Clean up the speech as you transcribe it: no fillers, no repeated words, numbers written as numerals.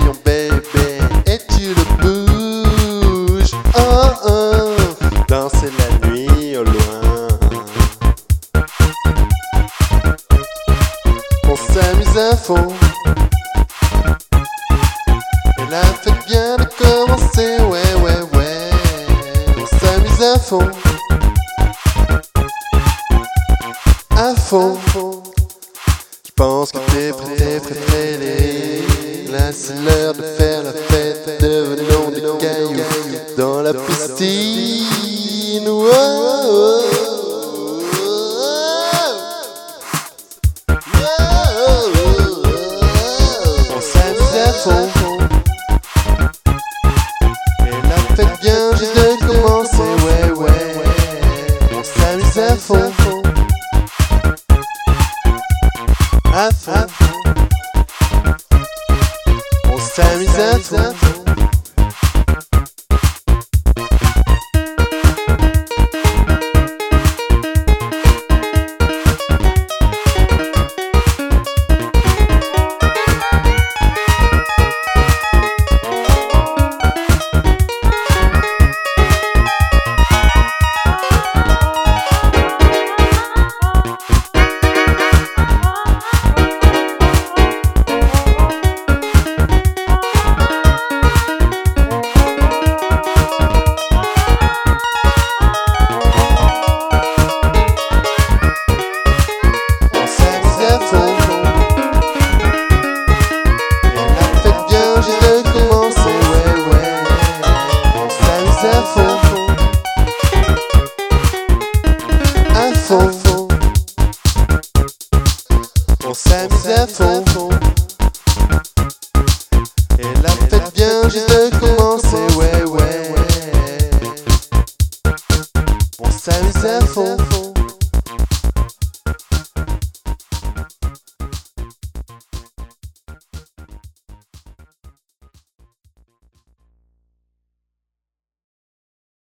crayon bébé et tu le bouges. Oh oh, danser la nuit au loin. On s'amuse à fond. Et la fête vient de commencer, ouais ouais ouais. On s'amuse à fond. À fond. Je pense que t'es prêt. Là c'est l'heure de faire la fête. Devenons des cailloux dans la piscine. Oh, oh, oh. On s'amuse à fond. Et la fête vient juste de commencer, ouais ouais. On s'amuse à fond. À fond. On s'amuse à fond. On s'amuse à fond. Et la fête vient juste de commencer, ouais ouais. On s'amuse à fond.